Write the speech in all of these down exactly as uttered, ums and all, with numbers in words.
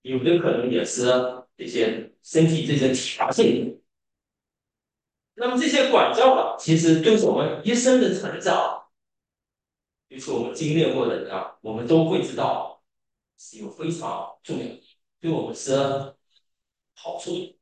有的可能也是这些身体这些体罚性的。那么这些管教呢，其实对我们一生的成长，就是我们经历过的啊，我们都会知道是有非常重要的，对我们是好处的。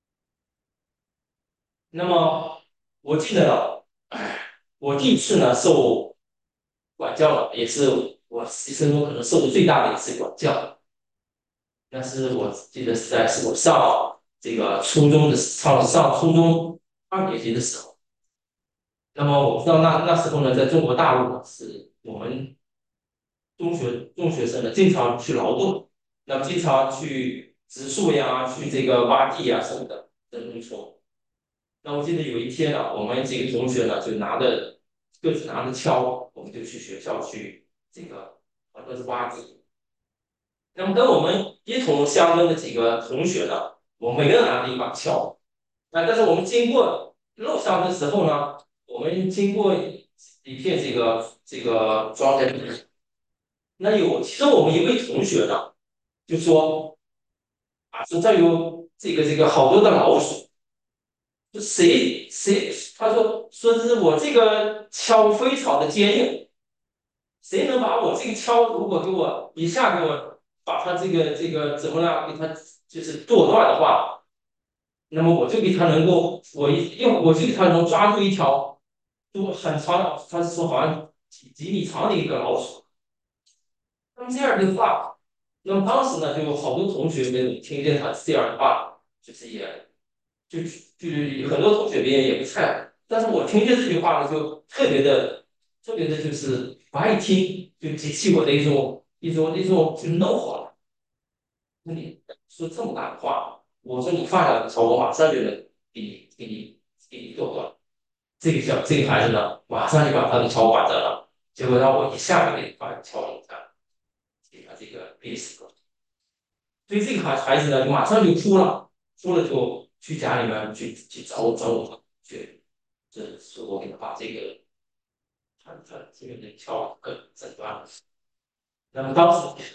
那么我记得了，哎，我第一次呢受管教了，也是我一生中可能受的最大的一次管教。那是我记得是在是我上这个初中的上上初中二年级的时候。那么我不知道那那时候呢，在中国大陆是我们中学中学生呢，经常去劳动，那么经常去植树呀，去这个挖地呀什么的，在农村。那我记得有一天呢，我们几个同学呢就拿着各自拿着锹，我们就去学校去这个好像是挖地。那么跟我们一同乡跟的几个同学呢，我们每个人拿着一把锹。那但是我们经过路上的时候呢，我们经过一片这个这个庄稼，那有其中我们一位同学呢，就说啊，说这有这个这个好多的老鼠，就谁谁他说说是我这个锹非常的坚硬，谁能把我这个锹如果给我一下给我把它这个这个怎么样给它就是剁断的话，那么我就给他能够我一用我就给他能抓住一条就很长，他是说好像几几米长的一个老鼠。那么这样的话，那么当时呢，就有好多同学们听见他这样的话，就是也就就很多同学们也不菜，但是我听见这句话呢，就特别的特别的，就是不爱听，就激起我的一种一种一种就怒火了。那你说这么大的话，我说你犯了错，我马上就能给你给你给你剁断。这个小这个孩子呢，马上就把他的锹管着了，结果让我一下就给把锹给他给他这个憋死了。所以这个孩孩子呢，就马上就哭了，哭了就去家里面去去找我找我去，这说我给他把这个他他这个人锹给诊断了。那么当时，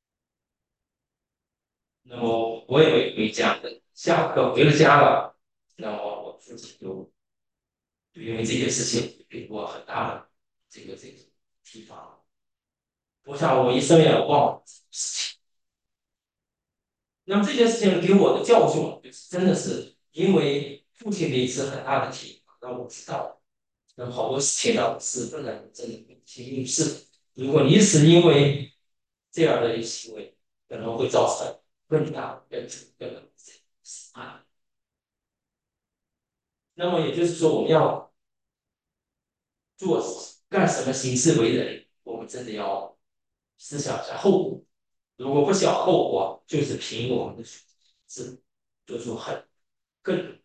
那么我也没回家，下课回了家了，那么我父亲就就因为这件事情给我很大的这个这个提防。我想我一生也忘了这件事情。那么这件事情给我的教训，就是真的是因为父亲的一次很大的提防，让我知道，那么好多事情呢是不能真的去应试。如果你是因为这样的一个行为，可能会造成更大的更更啊。那么也就是说，我们要做干什么行事为人，我们真的要思想一下后果。如果不想后果，就是凭我们的选择，做出很更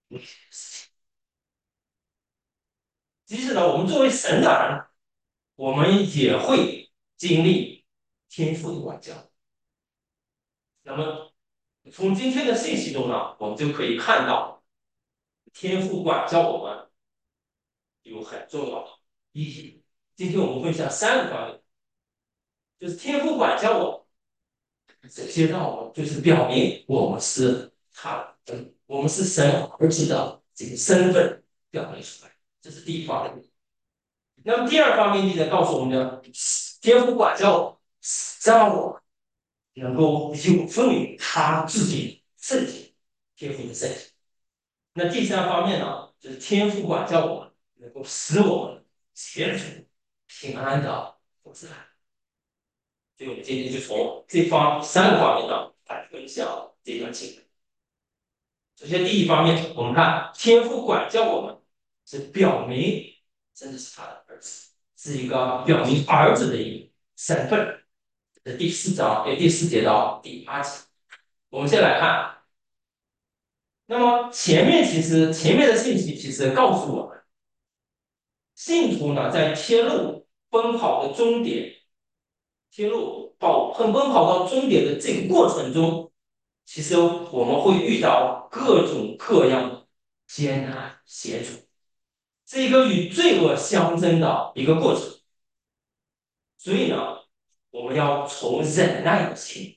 其实呢，我们作为神的儿女，我们也会经历天赋的管教。那么从今天的信息中呢，我们就可以看到，天赋管教我们有很重要的意义。今天我们分享三个方面，就是天赋管教我们，首先让我们就是表明我们是他，嗯，我们是神儿子的这个身份表明出来，这是第一方面。那么第二方面，你在告诉我们的天赋管教，让我能够有分于他自己圣体天赋的圣体。那第三方面呢，就是天赋管教我们，能够使我们前途平安的福祉。所以我们今天就从这方三个方面呢来分享这段经文。首先，第一方面，我们看天赋管教我们，是表明真的是他的儿子，是一个表明儿子的一个身份。这第四章，哎，第四节到第八节，我们先来看。那么前面其实前面的信息其实告诉我们，信徒呢在天路奔跑的终点，天路跑奔奔跑到终点的这个过程中，其实我们会遇到各种各样的艰难险阻，是一个与罪恶相争的一个过程。所以呢，我们要从忍耐的心。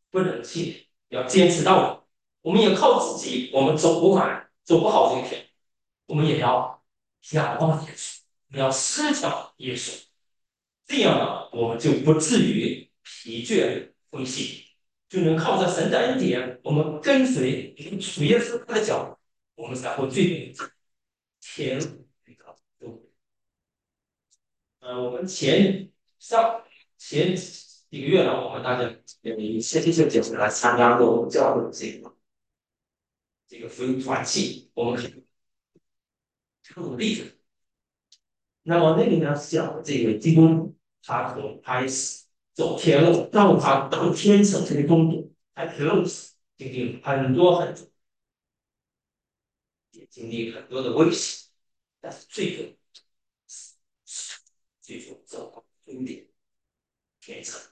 不能弃，要坚持到底。我们也靠自己，我们走不完，走不好这个天，我们也要仰望耶稣，我们要思想耶稣，这样呢，我们就不至于疲倦灰心，就能靠着神的恩典，我们跟随主耶稣他的脚步，我们才会最终天路那个路。呃，我们前上前几个月呢，我们大家有一些这些节目来参加过我们教会的这个这个福音团契，我们可以举个例子。那么那里呢讲这个基督他从开始走天路到他到天城这个工作，还一路经历很多很多，也经历很多的危险，但是最终最终走到终点天城。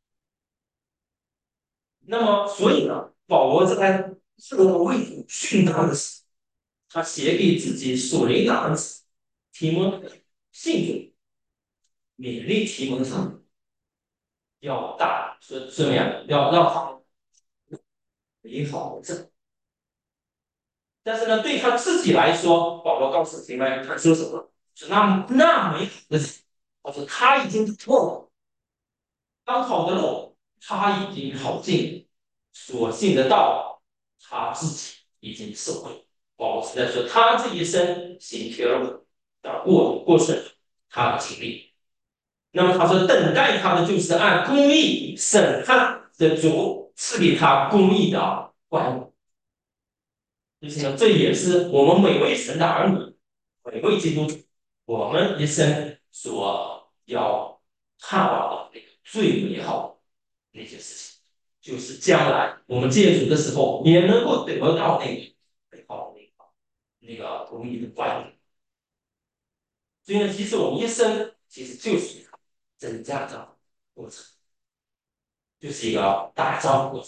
那么所以呢，保罗在这个为主殉道的时候，他写给自己属灵的儿子提摩太信主，勉励提摩太要大，是是么样？要让他美好正。但是呢，对他自己来说，保罗告诉提摩太，他说什么？是那那美好的事，他说他已经错了，当好的路他已经跑尽，所信的道他自己已经受会。保罗是在说他这一生行天路的过过程，他的经历。那么他说，等待他的就是按公义审判的主赐给他公义的冠冕。就是呢，这也是我们每位神的儿女，每位基督徒，我们一生所要盼望的那个最美好的那些事情，就是将来我们借主的时候，也能够得到那个美好的那个那个公义的冠冕。所以呢，其实我们一生其实就是一个增加的过程。就是一个打造过程。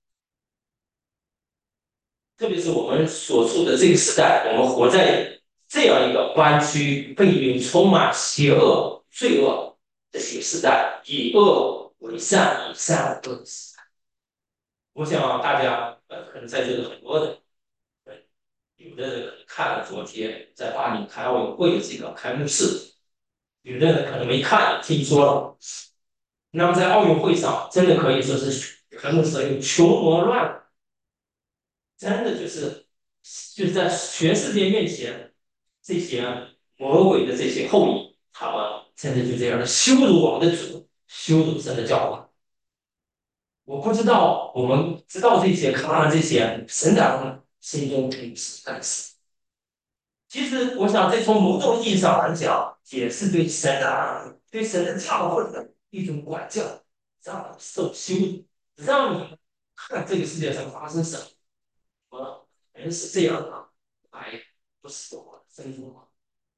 特别是我们所处的这个时代，我们活在这样一个弯曲、背面充满邪恶、罪恶的这个时代，以恶为善，以善为恶的时代。我想大家呃，可能在座的很多人，呃，有的人可能看了昨天在巴黎开奥运会的这个开幕式，有的人可能没看，听说了。那么在奥运会上，真的可以说是开幕式有穷魔乱，真的就是就是在全世界面前，这些魔鬼的这些后裔，他们真的就这样的羞辱我们的主，羞辱神的教会。我不知道我们知道这些，看了这些，神长心中肯定是干死。其实，我想这从某种意义上来讲，也是对神的、对神的教会的一种管教，让你受羞辱，让你看这个世界上发生什么，人是这样的，来不是我生活。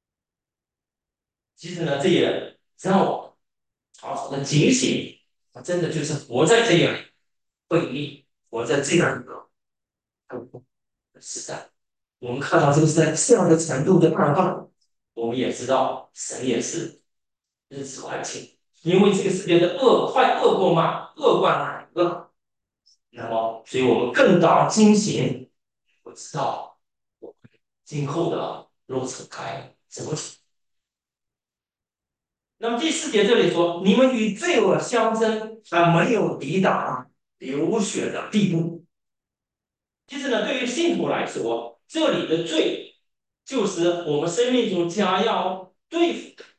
其实呢，这也让我好好的警醒，我真的就是活在这样背逆，活在这样一个时代。我们看到这个时代这样的程度的变化，我们也知道神也是日子快近，因为这个世界的恶快恶过嘛，恶贯满盈。那么，所以我们更当警醒，我知道我们今后的路程该怎么走。那么第四节这里说，你们与罪恶相争，还没有抵挡流血的地步。其实呢，对于信徒来说，这里的罪就是我们生命中将要对付的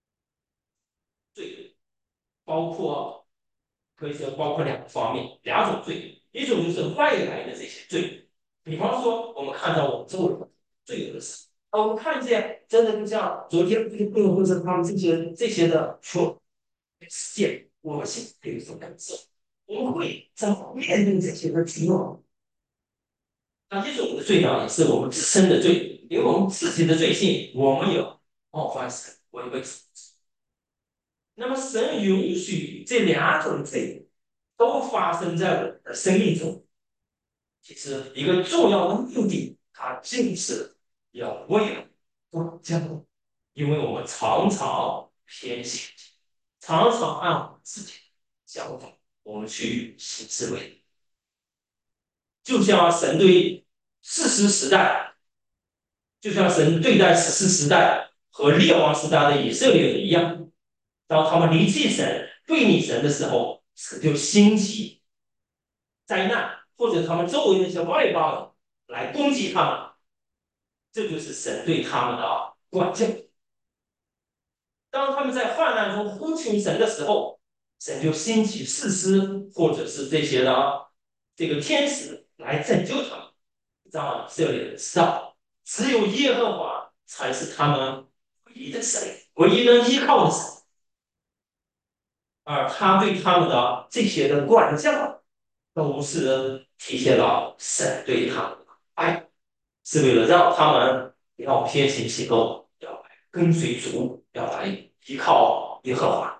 罪，包括可以说包括两个方面，两种罪，一种就是外来的这些罪，比方说我们看到我们周围的罪恶的事，啊，我们看见真的就像昨天这些朋友或者他们这些这些的穷事件，我们心里有一种感受，我们会怎么面对这些的情况？那这种的罪呢，也是我们自身的罪，因为我们自己的罪性，我们有冒犯神，违背神。那么神允许这两种罪都发生在我们的生命中，其实一个重要的目的，它就是要为了国家，因为我们常常偏心，常常按我们自己的想法，我们去行事为。 就像神对士师时代，就像神对待士师时代和列王时代的以色列人一样，当他们离弃神、背逆神的时候，神就兴起灾难，或者他们周围那些外邦人来攻击他们，这就是神对他们的管教。当他们在患难中呼求神的时候，神就兴起士师或者是这些的这个天使来拯救他们，让以色列人知道，只有耶和华才是他们唯一的神，唯一能依靠的神。而他对他们的这些的管教，都是体现了神对他们的爱，是为了让他们要偏行其道，要来跟随主，要来依靠耶和华。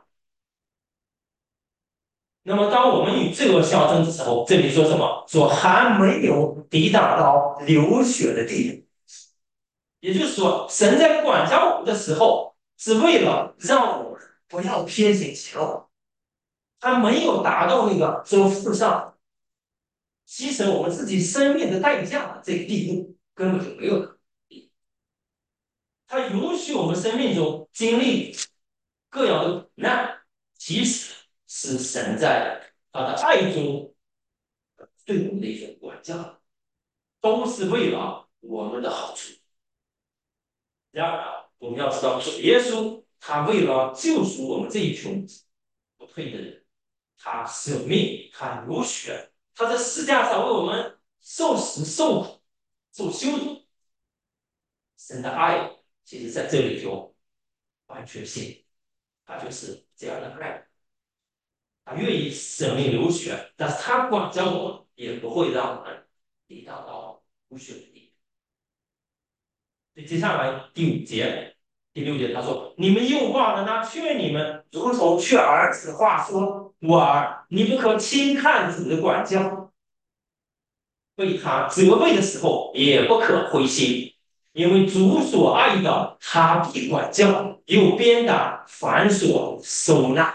那么，当我们与罪恶相争的时候，这里说什么？说还没有抵挡到流血的地步，也就是说，神在管教我们的时候，是为了让我们不要偏行其道，他没有达到那个说付上牺牲我们自己生命的代价的这个地步，根本就没有。他允许我们生命中经历各样的苦难，其实是神在他的爱中对我们的一种管教，都是为了我们的好处。然而啊，我们要知道，主耶稣他为了救赎我们这一群不配的人，他舍命，他流血，他在十字架上为我们受死、受苦、受羞辱。神的爱，其实在这里就完全性，他就是这样的爱。他愿意舍命流血，但是他管教我们，也不会让我们抵挡到无血的地步。接下来第五节、第六节，他说：“你们又忘了那劝你们如同劝儿子的话说，我儿，你不可轻看主的管教，被他责备的时候，也不可灰心，因为主所爱的，他必管教，又鞭打凡所收纳。”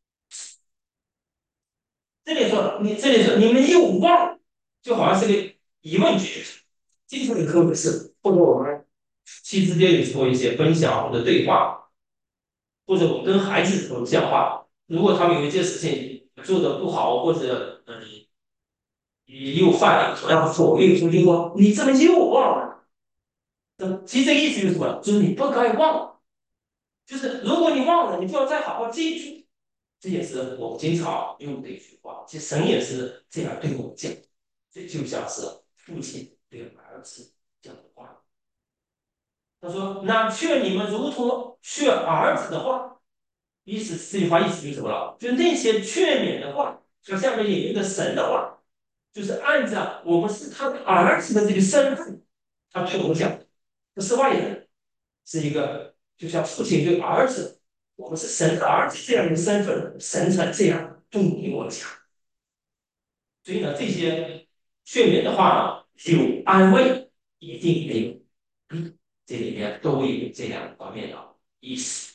这里说你这里说你们又忘，就好像是个疑问句。经常的课本是，或者我们夫妻之间有时候一些分享或者对话，或者我们跟孩子怎么讲话，如果他们有一件事情做的不好，或者嗯，你又犯了同样的错误，又说就说你怎么又忘了？其实这个意思就是什么？就是你不该忘，就是如果你忘了，你就要再好好记住。这也是我们经常用的一句话。其实神也是这样对我们讲，这就像是父亲对儿子讲的话。他说：“那劝你们如同劝儿子的话。”意思这句话意思就是什么了？就那些劝勉的话，它下面有一个神的话，就是按照我们是他的儿子的这个身份，他对我们讲，不是外人，是一个就像父亲对儿子，我们是神的儿子这样一个身份，神才这样对你我讲。所以呢，这些劝勉的话呢，有安慰，一定也有，嗯，这里面都有这两方面的意思。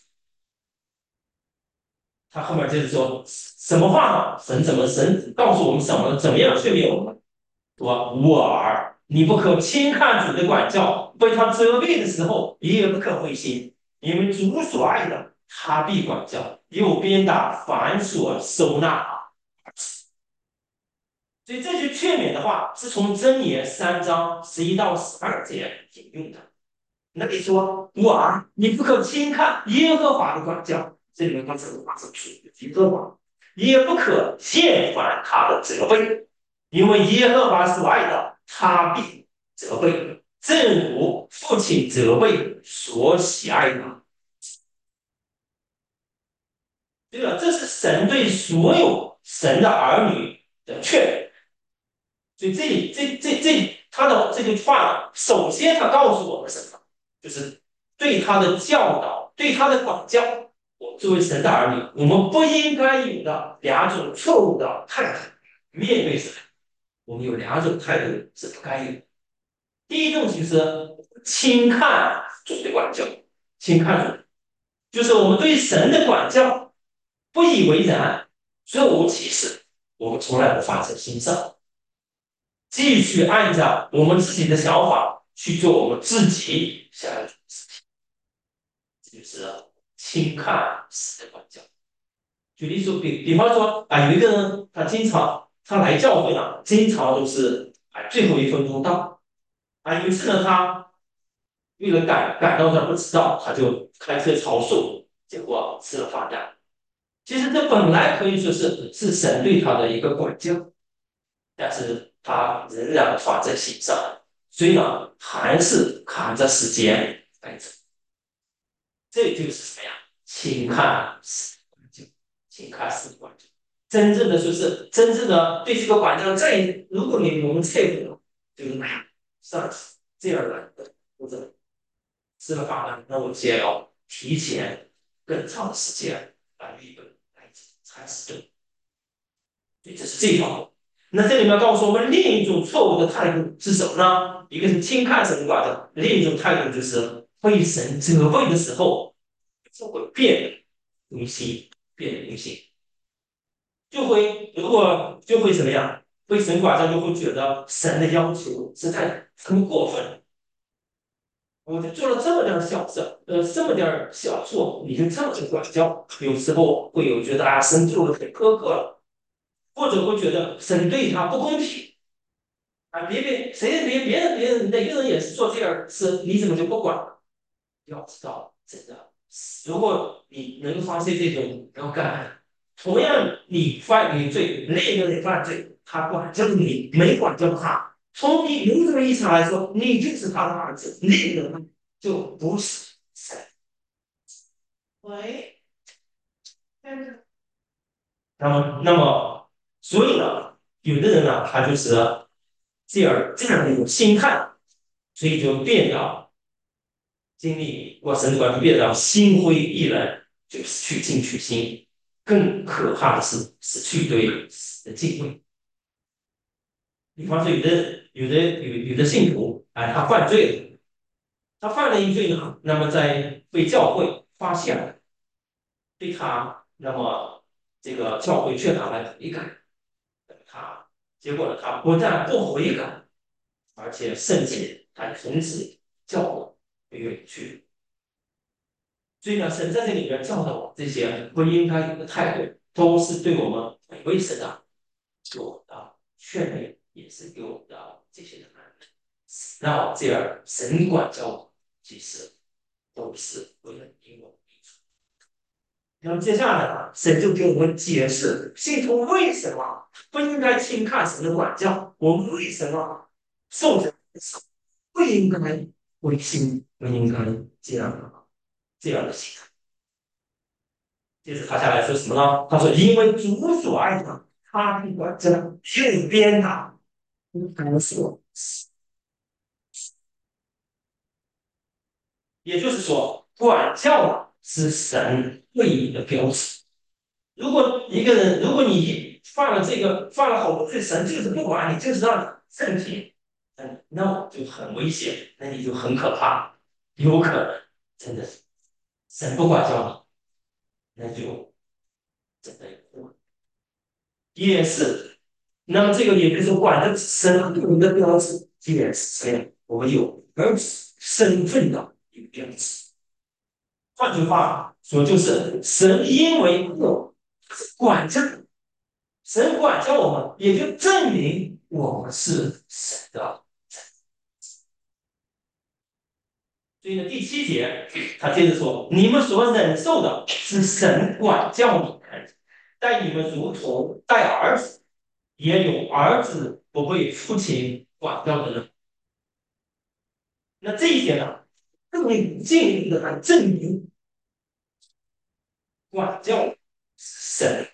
他后面就是说什么话呢？神怎么神告诉我们什么？怎么样劝勉我们？说我儿，你不可轻看主的管教，被他责备的时候，也不可灰心，因为主所爱的，他必管教，又鞭打凡所收纳。所以这句劝勉的话是从箴言三章十一到十二节引用的。那你说我儿，你不可轻看耶和华的管教，这里面刚才的话是主耶和华，也不可厌烦他的责备，因为耶和华所爱的，他必责备，正如父亲责备所喜爱的。对了，这是神对所有神的儿女的劝勉。所以这里这这这他的这句话呢，首先他告诉我们什么？就是对他的教导，对他的管教。我作为神的儿女，我们不应该有的两种错误的态度面对神。我们有两种态度是不该有的。第一种就是轻看主的管教，轻看主，就是我们对神的管教不以为然，若无其事，我们从来不放在心上。 继续按照我们自己的想法去做我们自己想要做的事情，这就是轻看式的管教。举例说，比比方说啊，有一个人他经常他来教会呢，经常都是啊最后一分钟到啊。有一次呢，他为了赶赶到这儿不迟到，他就开车超速，结果吃了罚单。其实这本来可以说是是神对他的一个管教，但是他仍然放在心上，所以呢，还是看着时间来走。这就是什么呀？轻看式管教，轻看式管教。真正的就是真正的对这个管教再，如果你我们测评，就是上次这样的或者吃了饭呢，那我先要提前更长的时间来预备来才是对。对，这是这一方面。那这里面告诉我们另一种错误的态度是什么呢？一个是轻看神管教，另一种态度就是被神责备的时候就会变离心，变离心，就会如果就会怎么样？被神管教就会觉得神的要求实在很过分，我就做了这么点小事，呃，这么点小错，你就这么去管教，有时候会有觉得啊，神做的很苛刻了，或者会觉得神对他不公平。啊，别别谁别别人别人哪个人也是做这样的事，你怎么就不管？要知道，真的，如果你能发现这种要感恩，同样你犯你罪，另一个人犯罪，他管教你，没管教他，从你某种意义上来说，你就是他的儿子，另一个人就不是神。喂，那么那么，所以呢，有的人呢，他就是这样这样的一种心态，所以就变得经历过神的关系，变得心灰意冷，就失去进取心。更可怕的是失去对死的敬畏。比方说，有的有的有有的信徒，哎，他犯罪了，他犯了一罪呢，那么在被教会发现了，对他，那么这个教会劝他来悔改，他结果呢，他不但不悔改，而且甚至还从此教会被远去。所以呢，神在这里边教导我这些不应该有的态度，都是对我们每位神啊有的劝勉，也是给我们的这些的安慰。那这样神管教我，其实都是为了因我益处。那么接下来呢，神就给我们解释信徒为什么不应该轻看神的管教，我们为什么受人不应该违心，不应该这样的这样的心态。接着他下来说什么呢？他说：“因为主所爱的，他必管教，又鞭打，不敢说。”也就是说，管教呢是神对你的标尺。如果一个人，如果你犯了这个，犯了好多罪，神就是不管你，就是让你正题，嗯，那就很危险，那你就很可怕，有可能真的是神不管教你，那就真的有也是。那么这个也就是管的身份的标志，也是这样，我们有儿子身份的一个标志。换句话说，就是神因为我管教，神管教我们，也就证明我们是神的。所以呢，第七节他接着说：“你们所忍受的是神管教你们，待你们如同待儿子，也有儿子不被父亲管教的人。”那这一点呢，更进一步的来证明管教神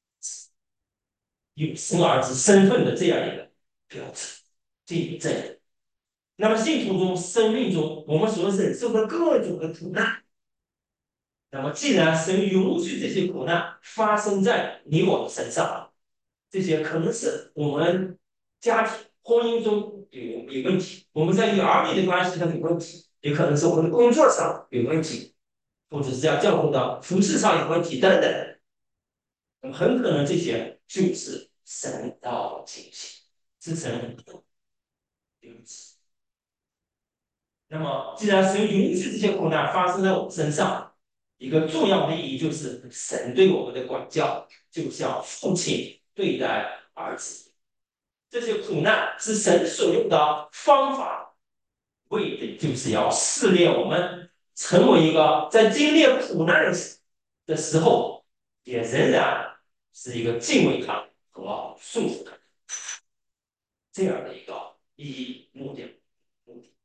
有生儿子身份的这样一个标志，这一证明。那么信徒中、生命中，我们所忍受的各种的苦难，那么既然神允许这些苦难发生在你我的身上，这些可能是我们家庭、婚姻中有有问题，我们在与儿女的关系上有问题，也可能是我们的工作上有问题，或者是在教会的服饰上有问题等等，很可能这些就是神的情形。 自成永止。那么，既然神允许这些苦难发生在我们身上，一个重要的意义就是神对我们的管教，就像父亲对待儿子。这些苦难是神所用的方法，为的就是要试炼我们，成为一个在经历苦难的时候，也仍然是一个敬畏他和顺服他这样的一个意义目的。目的。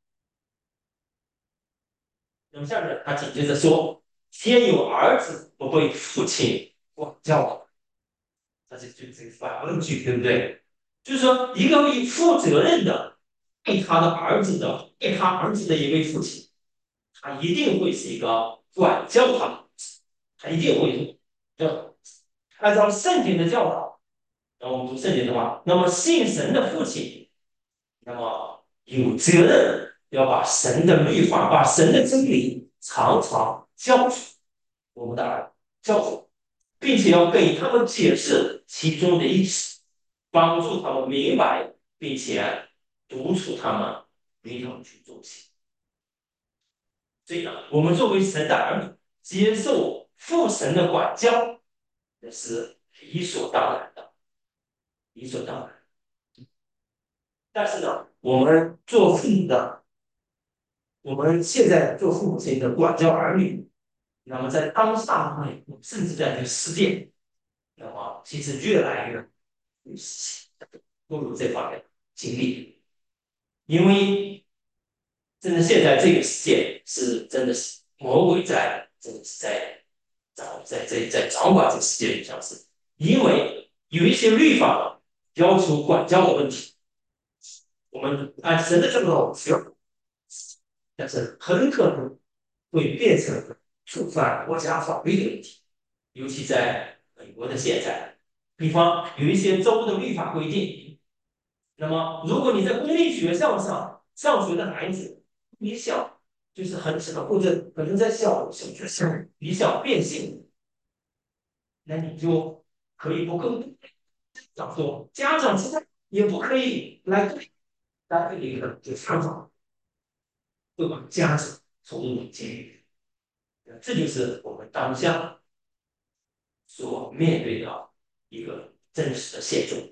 那么下面他紧接着说：“天有儿子不被父亲管教的。”这就就这个反问句，对不对？就是说，一个为负责任的爱他的儿子的爱他儿子的一位父亲，他一定会是一个管教他的，他一定会要按照圣经的教导。然后我们读圣经的话，那么信神的父亲，那么有责任要把神的律法、把神的真理常常教出我们的儿教出，并且要给他们解释其中的意思，帮助他们明白，并且督促他们一定要去做起。所以呢，我们作为神的儿女，接受父神的管教，这是理所当然的，理所当然。但是呢，我们做父母的，我们现在做父母亲的管教儿女，那么在当下方面，甚至在这个世界，那么其实越来越都有这方面的经历，因为真的现在这个世界是真的是魔鬼在，真的是在掌在在在掌管这个世界里，像是因为有一些律法要求管教的问题，我们按神的这个需要，但是很可能会变成触犯国家法律的问题，尤其在美国的现在，比方有一些州的律法规定，那么如果你在公立学校上上学的孩子，你想就是很小，或者可能在小小学上你想变性，那你就可以不跟讲说，家长现在也不可以来对来对一个就家长会把家长从入监狱，这就是我们当下所面对的一个真实的现状。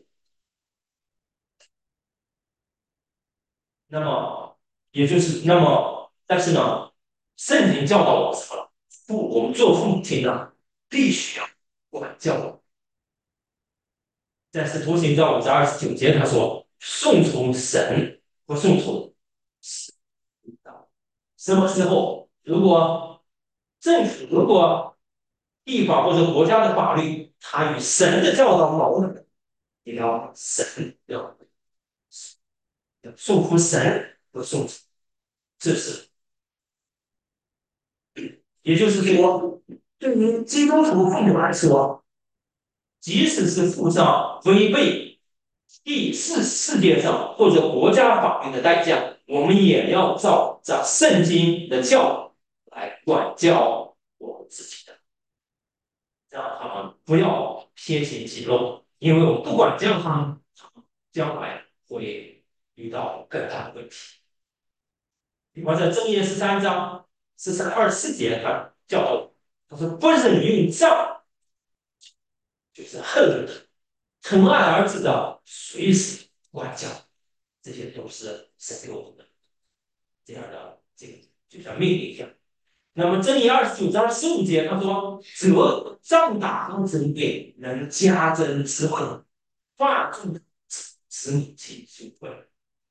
那么，也就是那么，但是呢，圣经教导我们什么？父，我们做父母亲的必须要管教。在使徒行传五章二十九节，他说：顺从神和顺从什么时候？如果政府如果地方或者国家的法律，它与神的教导矛盾，也要神要要顺服神和顺从，这是也就是说，对于基督徒父母来说，即使是付上违背第四世界上或者国家法律的代价，我们也要照着圣经的教导来管教我们自己的，让他们不要偏行己路，因为我们不管教他们，将来会遇到更大的问题。比方在正业十三章十三二十四节，他教导他说：不忍用杖，就是恨疼爱儿子的，随时管教，这些都是神给我们的这样的这个就像命令一样。那么正义二十九章十五节，他说：责杖打和责备能加增智慧，发助使你起智慧。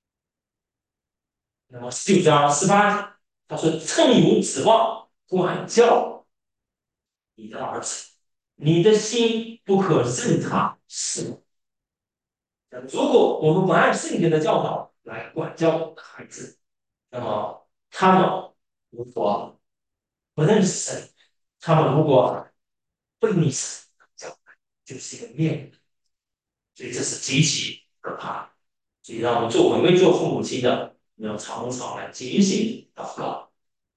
那么十九章十八节，他说：趁有指望，管教你的儿子，你的心不可任他失误。如果我们不按圣经的教导来管教孩子，那么他们如果不认识神，他们如果背逆神，教就是一个面目，所以这是极其可怕。所以让我们做我们做父母亲的，要常常来警醒祷告。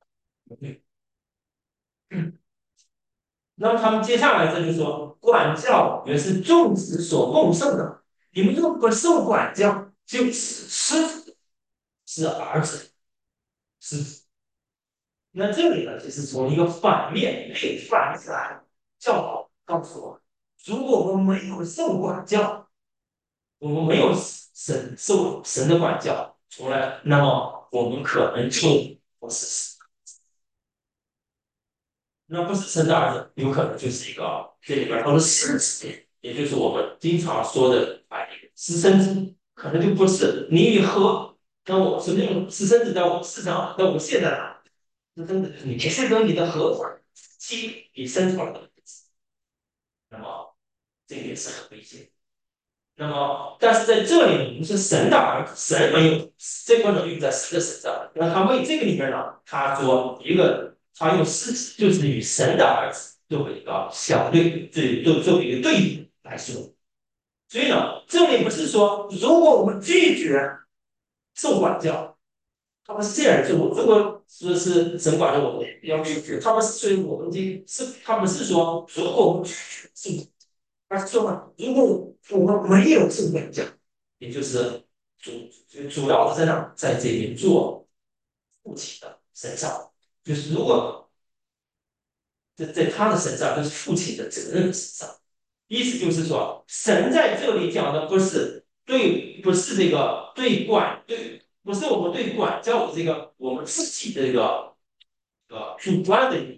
那么他们接下来这就说，管教原是众子所共受的，你们又不受管教， 就是狮子是儿子，狮子。那这里呢，就是从一个反面内反起来，教导告诉我，如果我们没有受管教，我们没有神受神的管教，从来，那么我们可能就不是那不是生的儿子，有可能就是一个这里边说的私子，也就是我们经常说的哎私生子，可能就不是你与和。那我是那种私生子在我们市场，在我们现在啊，私生子就是你是跟你的合伙人妻你生出来的，那么这个也是很危险。那么，但是在这里，我们是神的儿子，神没有这个能力在神的身上。那他为这个里面呢，他说一个，他用狮子就是与神的儿子作为一个小对，对，作作为一个对比来说。所以呢，这里不是说如果我们拒绝受管教，他们是这样做。如果说是神管着我们要拒绝，他们是所以我们这是他们是说，如果我们拒绝受而是说呢，如果我们没有受管教，也就是主主要的在哪，在这边做父亲的身上，就是如果在在他的身上，就是父亲的责任身上。意思就是说，神在这里讲的不是对，不是这个对管对，不是我们对管教的这个我们自己的这个呃主观的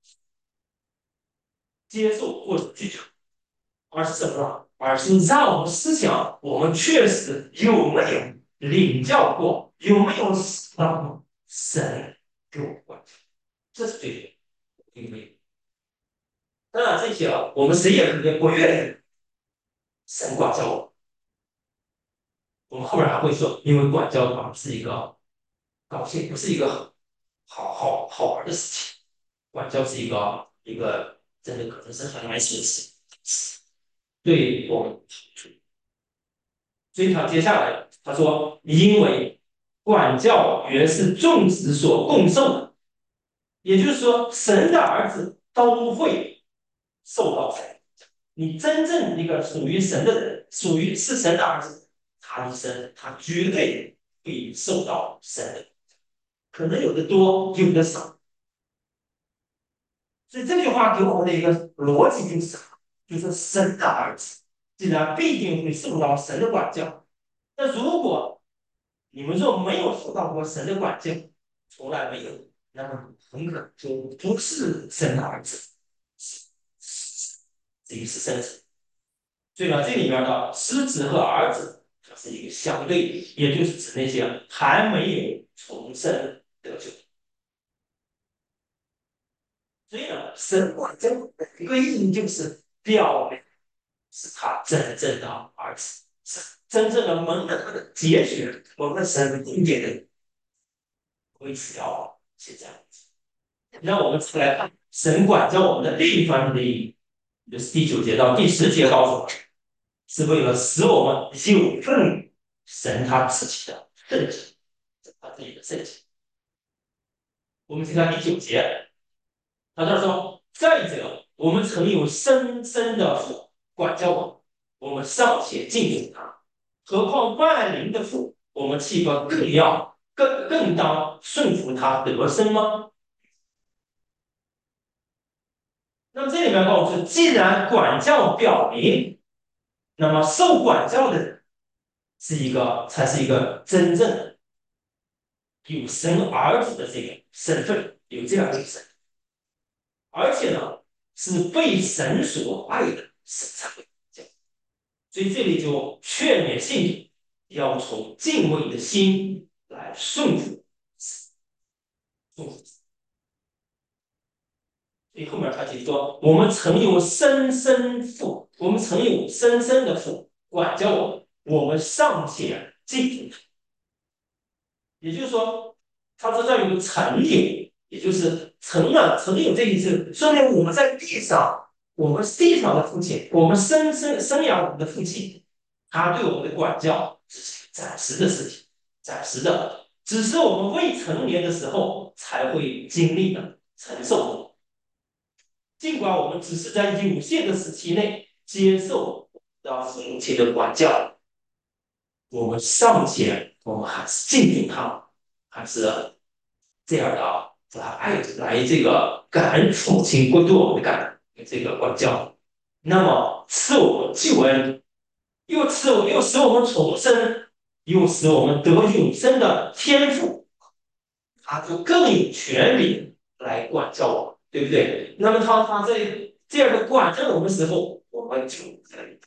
接受或者拒绝。而是什么呢？而是让我们思想，我们确实有没有领教过，有没有让神给我关系，这是最因为当然这些啊，我们谁也肯定不愿意神管教我。我们后面还会说，因为管教的话是一个高兴，不是一个好好好玩的事情。管教是一个一个真的可能是很难实事，对我们所以他接下来他说，因为管教原是众子所共受的，也就是说，神的儿子都会受到惩罚。你真正一个属于神的人，属于是神的儿子，他一生他绝对会受到神的，可能有的多，有的少。所以这句话给我们的一个逻辑就是啥？就是神的儿子既然必定会受到神的管教，那如果你们若没有受到过神的管教，从来没有，那么很可能就不是神的儿子，是一个私生子。所以呢，这里边的狮子和儿子，它是一个相对，也就是指那些还没有重生得救。所以呢，神管教的一个意义就是表明是他真正的儿子，是真正的蒙恩的节选，我们神应给的为此要是这样子。让我们再来看神管教我们的另一方面的意义，就是第九节到第十节告诉我们，是为了使我们有份于神他自己的圣洁，他自己的圣洁。我们先看第九节，他这说：再者，我们曾有深深的父管教我们，我们尚且敬重他，何况万灵的父，我们岂不更要更更当顺服他得生吗？那么这里面告诉我们，既然管教表明，那么受管教的人是一个才是一个真正有神儿子的这个身份，有这样的身份，而且呢是被神所爱的神才会这样。所以这里就劝勉信徒要从敬畏的心来顺服，顺服。所以后面他就说，我们曾有深深父，我们曾有深深的父管教我们，我们尚且敬重他。也就是说，他说这有个曾有，也就是曾了，曾有这一次，说明我们在地上，我们地上的父亲，我们生生生养我们的父亲，他对我们的管教只是暂时的事情，暂时的，只是我们未成年的时候才会经历的、承受的。尽管我们只是在有限的时期内接受到父亲的管教， 我们尚且，我们还是敬重他，还是这样的啊，来来这个感恩父母亲过对我们的感这个管教，那么赐我们救恩，又赐我又使我们重生，又使我们得永生的天赋，他就更有权利来管教我们，对不对？那么他他在这样的管教我们的时候，我们就可以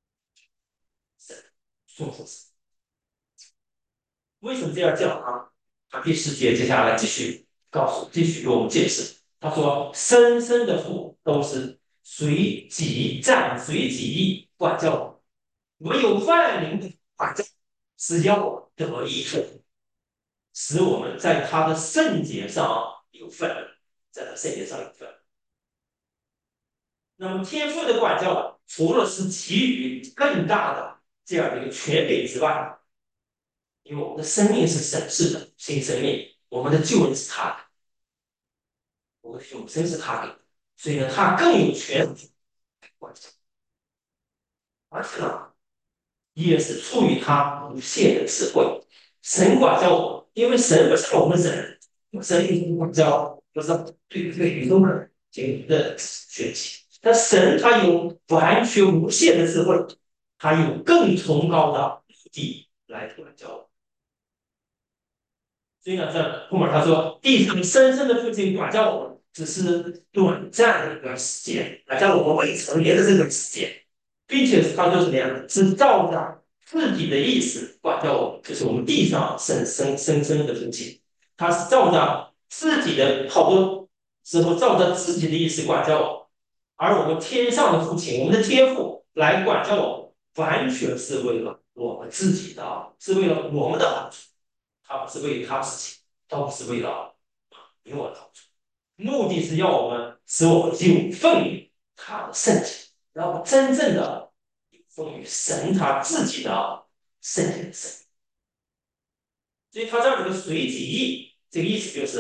顺服。为什么这样讲呢？他第十节接下来继续告诉，继续给我们解释。他说：生生的父都是随己占、随己意管教我们，唯有万灵的管教是要我们得益处，使我们在他的圣洁上有份，在他圣洁上有份。那么天父的管教，除了是给予更大的这样的一个权柄之外，因为我们的生命是神是的新生命，我们的救恩是他的，我们的永生是他给的，所以呢，他更有权利管教，而且呢，也是出于他无限的智慧。神管教我们，因为神不像我们人，神一管教不是对这个宇宙的这个学习，但神他有完全无限的智慧，他有更崇高的目的来管教我们。所以呢，这后面他说，地上深深的父亲管教我们，只是短暂的一段时间，来在我们未成年的这段时间，并且他说什么呀？是照着自己的意思管教我们，就是我们地上深深深深的父亲，他是照着自己的好多时候照着自己的意思管教我们，而我们天上的父亲，我们的天父来管教我们，完全是为了我们自己的，是为了我们的好处。他不是为他自己，都不是为了给我的好处，目的是要我们使我们有份于他的圣洁，然后真正的有份于神他自己的圣洁的生命。所以他这儿有个随己意，这个意思就是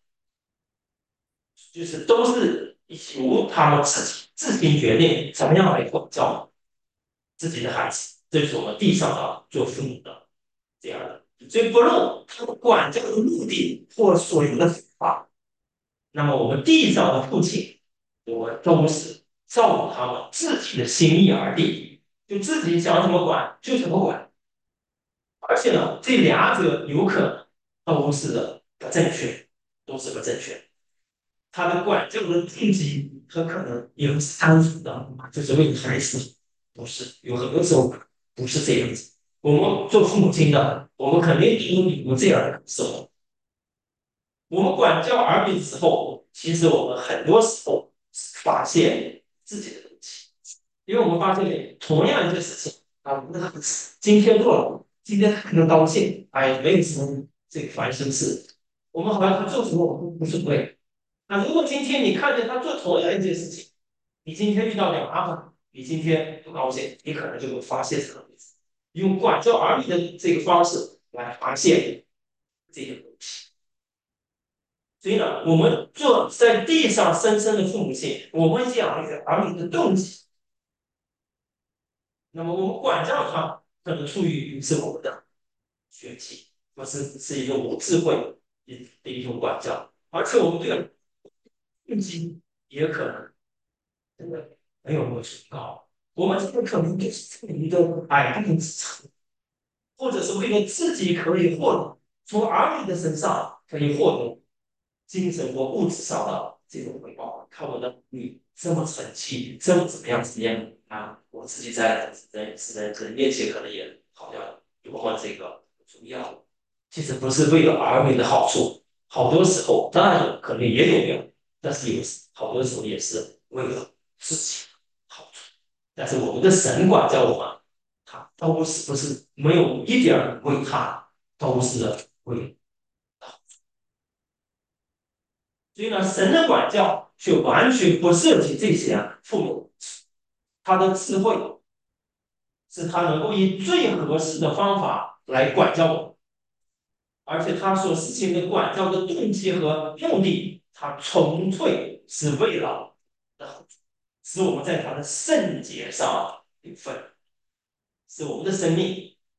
就是都是由他们自己自行决定怎么样来管教自己的孩子，这就是我们地上的做父母的这样的。所以不论他们管教的目的或所用的方法，那么我们地上的父亲，我们都是照着他们自己的心意而定，就自己想怎么管就怎么管。而且呢，这两者有可能都是不正确，都是不正确。他的管教的动机很可能也是相符的，就是为了孩子，不是有很多时候不是这样子。我们做父母亲的，我们肯定都有这样的感受。我们管教儿女的时候，其实我们很多时候发现自己的东西，因为我们发现同样一个事情啊，我们今天做了，今天可能高兴，哎，没有什么这个烦心事，我们好像他做什么我们都不是对。那如果今天你看见他做同样一件事情，你今天遇到点麻烦，你今天不高兴，你可能就会发泄这个东西，用管教儿女的这个方式来发泄这些东西。所以呢，我们做在地上生生的父母亲，我们养育儿女的动机，那么我们管教他，可能出于是我们的学习，不是是一种无智慧的一种管教，而且我们这个动机也可能真的没有那么崇高，我们这个可能就是出于一个矮度之处，或者是为了自己可以获得从儿女的身上可以获得精神或物质上的这种回报。看我的你这么成绩，这么怎么样怎么样啊？我自己在人人人面前可能也好像多么这个重要。其实不是为了儿女的好处，好多时候当然可能也有用，但是有好多时候也是为了自己好处。但是我们的神管教我们，他都是不是没有一点为他，都是为。所以呢，神的管教却完全不涉及这些父母，他的智慧是他能够以最合适的方法来管教我们，而且他所实行的管教的动机和目的，他纯粹是为了使我们在他的圣洁上有份，使我们的生命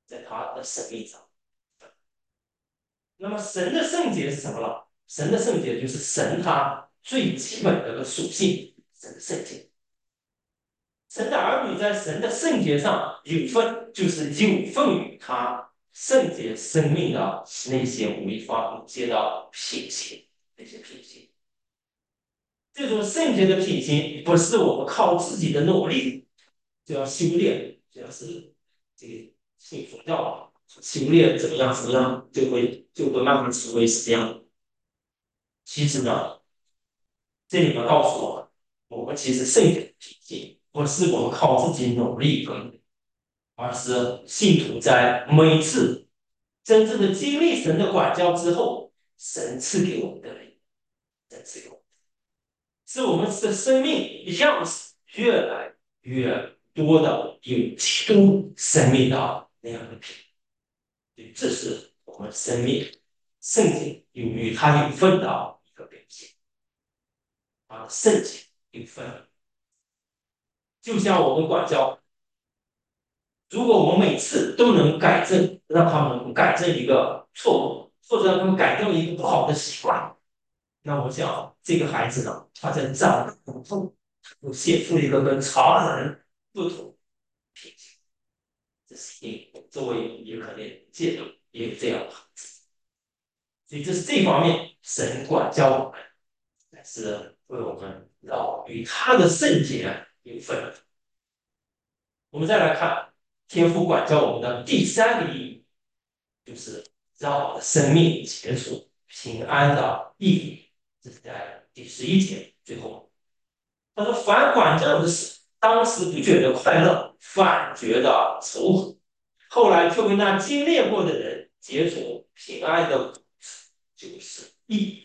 在他的生命上。那么神的圣洁是什么呢？神的圣洁就是神他最基本的一个属性，神的圣洁。神的儿女在神的圣洁上有份，就是有份于他圣洁生命的那些违法无界的品行，那些品行。这种圣洁的品行，不是我们靠自己的努力就要修炼，就要是这个信佛教修炼怎么样怎么样，就会就会慢慢成为是这样。其实呢，这里面告诉我们，我们其实圣洁的品行，不是我们靠自己努力得来，而是信徒在每次真正的经历神的管教之后，神赐给我们的力，神赐给我们，使我们的生命样式越来越多的有基督生命的那样的品。对，这是我们生命圣洁有与他有份的一个表现。啊，圣洁有份，就像我们管教，如果我们每次都能改正，让他们改正一个错误，或者让他们改掉一个不好的习惯，那我想这个孩子呢，他在长大以后，会显出一个跟常人不同品性。这是一作为一个可能借助也有这样的孩子，所以这是这方面神管教我们，乃是为我们让与他的圣洁有分。我们再来看天父管教我们的第三个意义，就是让我们的生命结束平安的意义。这是在第十一节最后，他说：凡管教的事，当时不觉得快乐，反觉得愁苦，后来却为那经历过的人结出平安的果子，就是意义。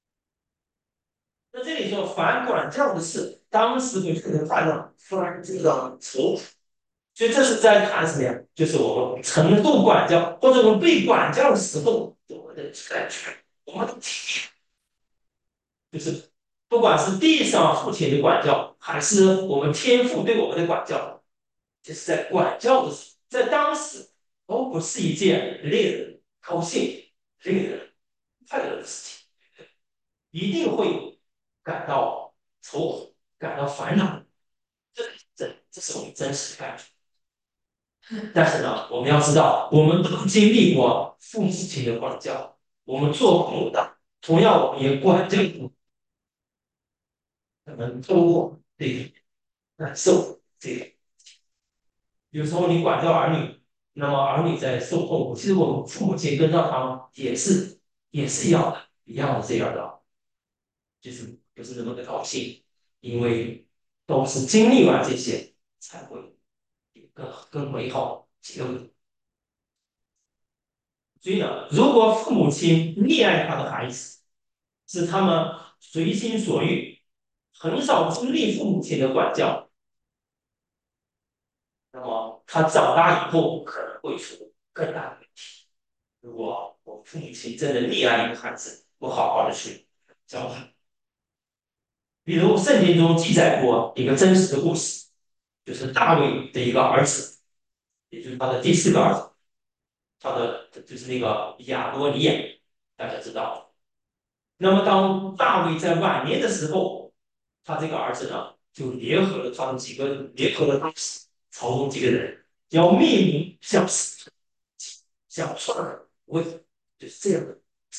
那这里说，凡管教的事，当时不觉得快乐，反觉得愁苦。所以这是在谈什么呀？就是我们承受管教，或者我们被管教的时候，我们的感觉，我们的体验，就是不管是地上父亲的管教，还是我们天父对我们的管教，就是在管教的时候，在当时都不是一件令人高兴、令人快乐的事情，一定会感到愁苦、感到烦恼。这这这是我们真实的感觉。但是呢，我们要知道，我们都经历过父母亲的管教，我们做父母的，同样我们也管教过，我们都得感受这个。有时候你管教儿女，那么儿女在受痛苦，其实我们父母亲跟到他们也是也是一样的，一样的这样的，就是不是那么的高兴，因为都是经历完这些才会有更更美好结果。所以呢，如果父母亲溺爱他的孩子，是他们随心所欲，很少经历父母亲的管教，那么他长大以后可能会出更大的问题。如果我父母亲真的溺爱一个孩子，不好好的去教他，比如圣经中记载过一个真实的故事，就是大卫的一个儿子，也就是他的第四个儿子，他的就是那个亚多尼亚，大家知道。那么当大卫在晚年的时候，他这个儿子呢，就联合了他们几个，联合了当时朝中几个人，要秘密想死，想篡位，我就是这样的。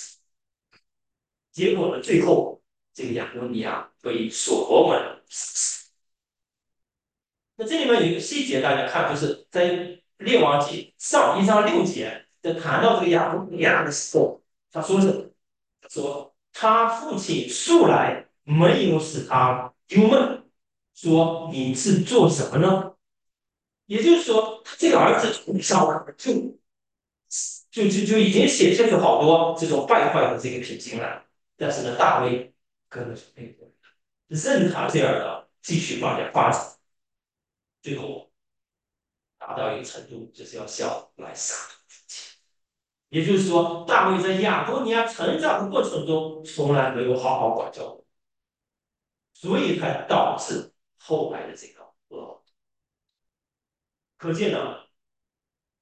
结果呢，最后这个亚多尼亚被所罗门死。那这里面有一个细节，大家看，就是在列王记上一章六节，在谈到这个亚多尼亚的时候，他说是，他说他父亲素来没有使他忧闷，说你是做什么呢？也就是说，他这个儿子从小就就就就已经显现出好多这种败坏的这个品行来。但是呢，大卫跟着那个任他这样的继续发展发展，最后达到一个程度，就是要向来杀父亲。也就是说，大卫在亚多尼亚成长的过程中，从来没有好好管教过，所以才导致后来的这个恶。可见呢，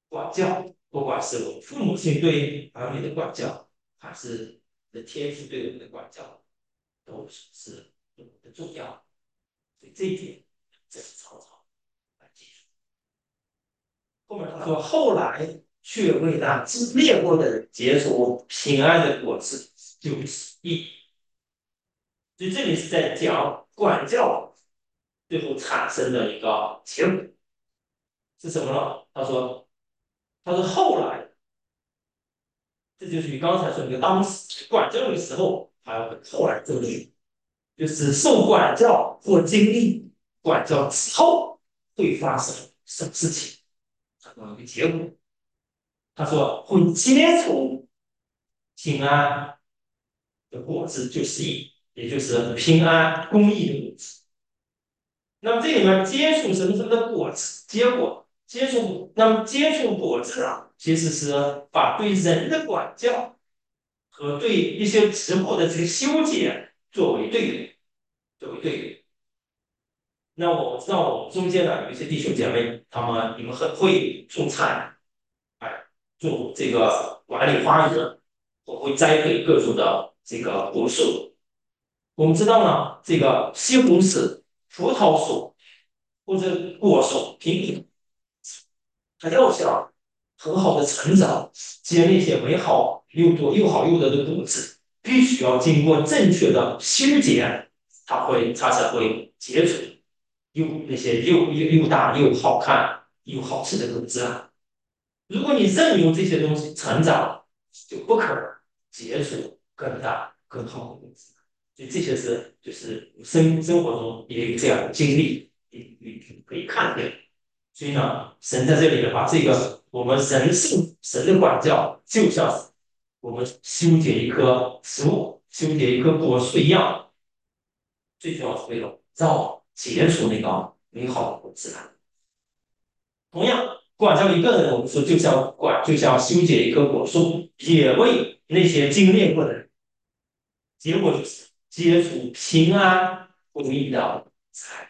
管教，不管是我父母亲对儿女的管教，还是的天父对我们的管教，都是多么的重要。所以这一点，这是曹操来记住。后面他说，后来却为那灭国的人结出平安的果子，就是义。所以这里是在讲管教最后产生的一个结果是什么呢？他说，他说后来，这就是你刚才说那个当时管教的时候，还有后来这个句，就是受管教或经历管教之后会发生什么事情，这么一个结果。他说会接触平安的果子，就是义，也就是平安公义的果子。那么这里面接触什么什么的果子，结果接触，那么接触果子啊，其实是把对人的管教和对一些植物的这个修剪作为对比，作为对比。那我知道我们中间呢有一些弟兄姐妹，他们你们很会种菜，哎，做这个管理花园，我会栽培各种的这个果树。我们知道呢，这个西红柿、葡萄树或者果树、苹果，它要想很好的成长，结那些美好又多又好又得的果子，必须要经过正确的修剪，它会它才会结出又那些又又又大又好看又好吃的果子啊。如果你任由这些东西成长，就不可能结出更大更好的果子。所以这些是就是生生活中也有这样的经历，你你可以看见。所以呢，神在这里的话，这个我们人受神的管教，就像是我们修剪一棵植物、修剪一棵果树一样，最主要是为了造结出那个美好的果子来。同样，管教一个人，我们说就像管，就像修剪一棵果树，也为那些经历过的人，结果就是结出平安不义的财。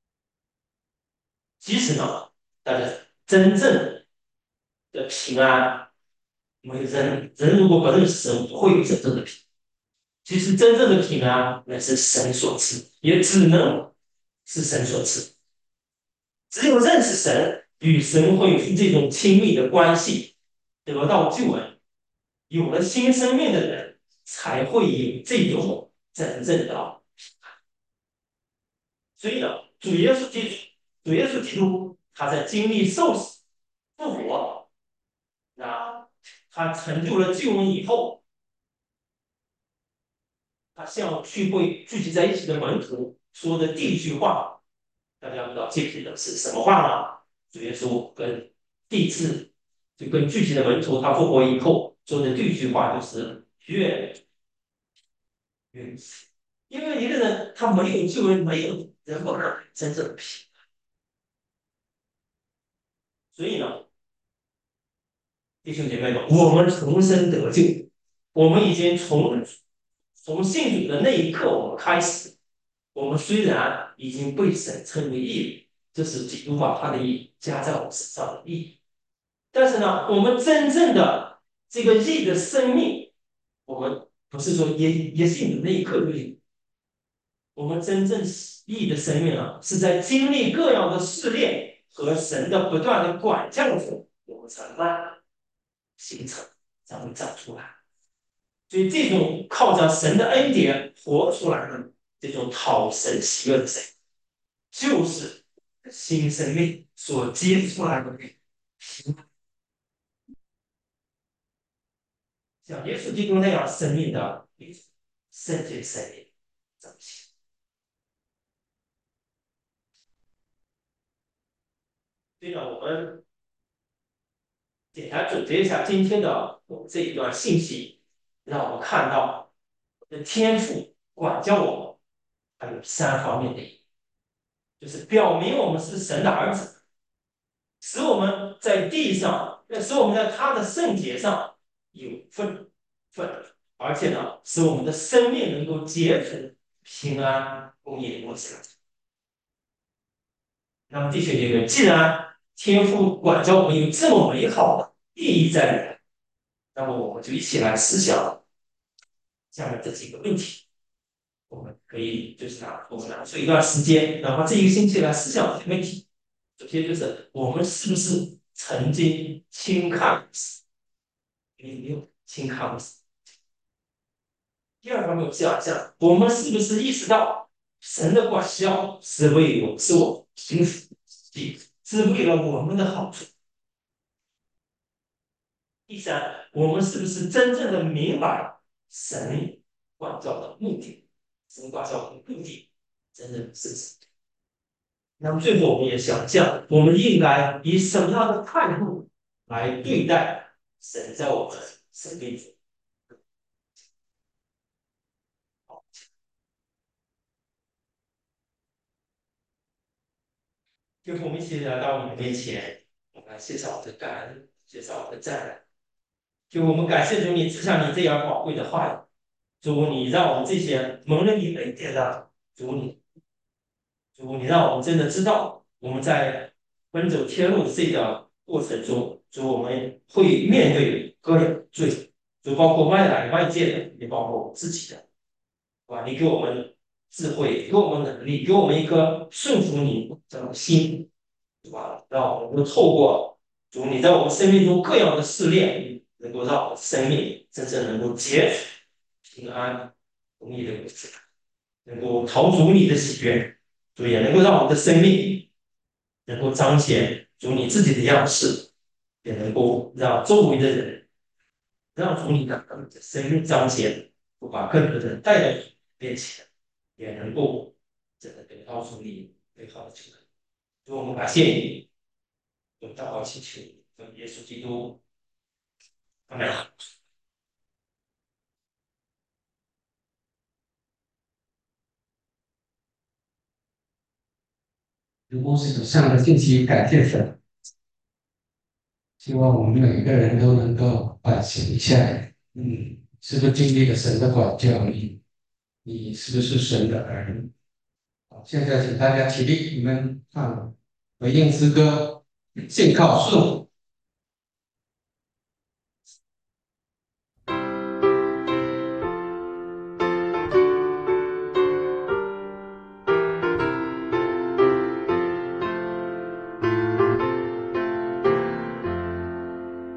其实呢，大家真正的平安，没有人人如果不认识神，不会有真正的平安。其实真正的平安，那是神所赐，也只能是神所赐。只有认识神，与神会有这种亲密的关系，得到救恩，有了新生命的人，才会有这种真正的。所以呢，主耶稣基督，主耶稣基督，他在经历受死、复活，那他成就了救恩以后，他向聚会聚集在一起的门徒说的第一句话，大家不知道记不记得是什么话呢？主耶稣跟第一次就跟聚集的门徒他复活以后说的第一句话就是愿愿死，因为一个人他没有救恩，没有人不可真正的平安。所以呢，弟兄姐妹们，我们重生得救，我们已经从从信主的那一刻我们开始，我们虽然已经被神称为义，这是基督把他的义加在我们身上的义，但是呢，我们真正的这个义的生命，我们不是说也也信的那一刻就有，我们真正义的生命啊，是在经历各样的试炼和神的不断的管教中，我们才慢慢形成，才会长出来。所以这种靠着神的恩典活出来的这种讨神喜悦的生命，就是新生命所结出来的平安，像耶稣基督那样生命的一种圣洁生命彰显。所以呢，我们简单总结一下今天的我们这一段信息，让我们看到我的天赋管教我们，还有三方面的意义，就是表明我们是神的儿子，使我们在地上，使我们在他的圣洁上有份份，而且呢，使我们的生命能够结出平安、公义、果子。那么弟兄姐妹，既然天父管教我们有这么美好的意义在里面。那么我们就一起来思想下面这几个问题。我们可以就是拿我们拿出一段时间，然后这一个星期来思想这些问题。首先就是我们是不是曾经轻看死？有没有轻看死？第二方面，我想一下，我们是不是意识到神的管教是为我是我幸福，是为了我们的好处？第三，我们是不是真正的明白神管教的目的？神管教的目的真正是什么？那么最后，我们也想一下，我们应该以什么样的态度来对待神在我们生命中？最后，我们一起来到你的面前，我们来献上我的感恩，献上我的赞美。就我们感谢主，你赐下你这样宝贵的话语，主你让我们这些蒙了你恩典的主你。主，你让我们真的知道，我们在奔走天路这个过程中，主我们会面对各样的罪，主包括外来外界的，也包括我们自己的，是吧？你给我们智慧，给我们能力，给我们一颗顺服你这种心，是吧？让我们能够透过主你在我们生命中各样的试炼，能够让我们生命真正能够结出平安、公义的果子，能够逃出你的喜悦。主也能够让我们的生命能够彰显主你自己的样式，也能够让周围的人让主你的生命彰显，不把更多的人带到你面前，也能够真的得到主你美好的祝福。主，我们感谢你，用祷告祈求，奉耶稣基督，阿门。 如果是以上的信息，感谢神。希望我们每一个人都能够反省一下，嗯，是不是经历了神的管教？你你是不是神的儿女？好，现在请大家起立，你们唱回应诗歌，信靠顺服。